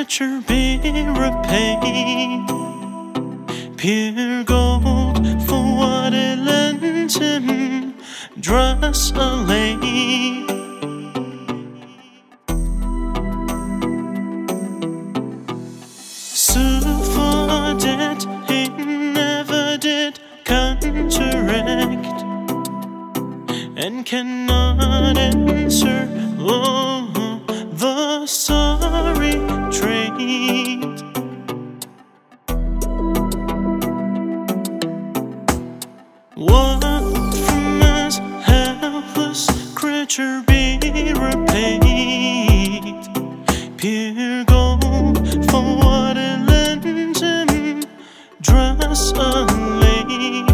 creature be repaid. Pure gold for what it lent him, dross allayed. Sue for debt he never did counteract, and cannot answer the sorry trade. What from us helpless creature be repaid? Pure gold for what it lent him, dross allayed.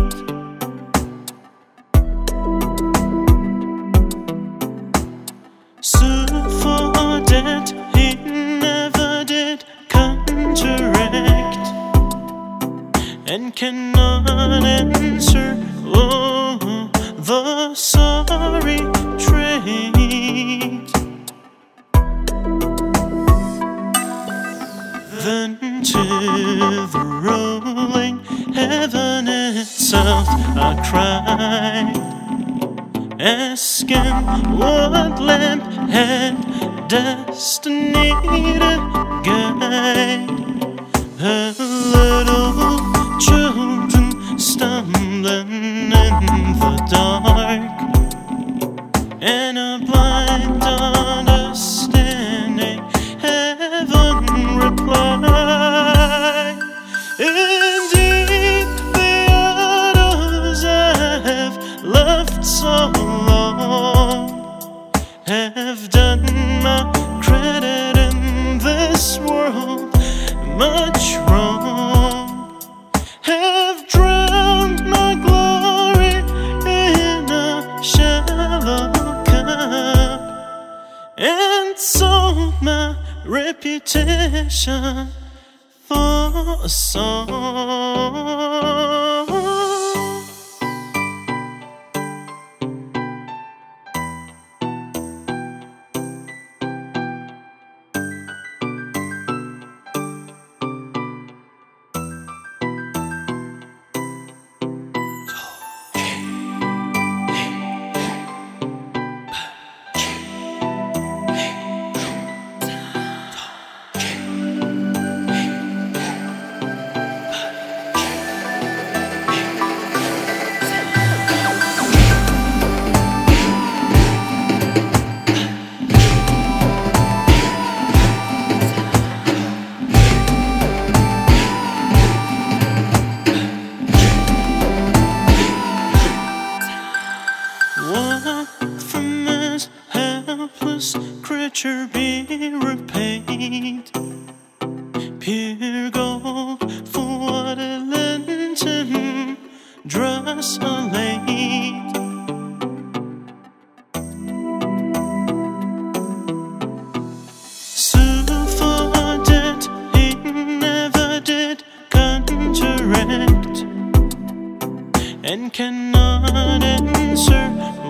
Sue for debt he never did counteract, and cannot answer the sorry trade. Then to the rolling heaven itself I cried, asking what lamp had destiny to guide her little children stumbling in the dark, and a blind understanding heaven replied. Indeed, the others I have loved so long have done my credit in this world much wrong, have drowned my glory in a shallow cup, and sold my reputation for a song. What from this helpless creature be repaid? Pure gold for what it lent him, dross allayed. Sue for debt he never did counteract, and cannot answer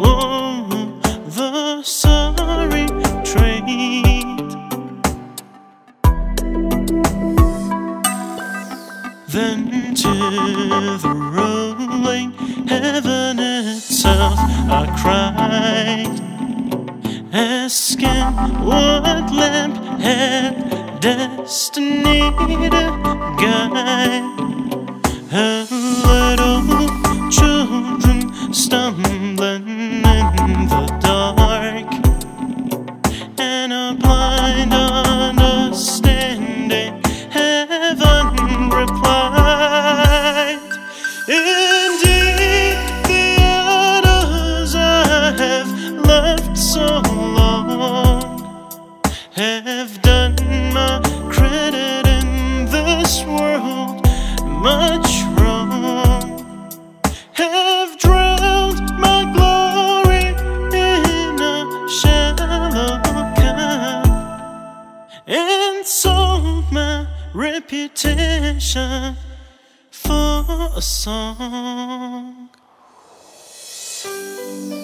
the sorry trade. Then to the rolling heaven itself I cried, asking what lamp had destiny to guide her little children stumbling in the dark, and a blind understanding heaven replied. Indeed, the others I have loved so long have done my credit in this world much wrong, have drowned my glory in a shallow cup, and sold my reputation for a song.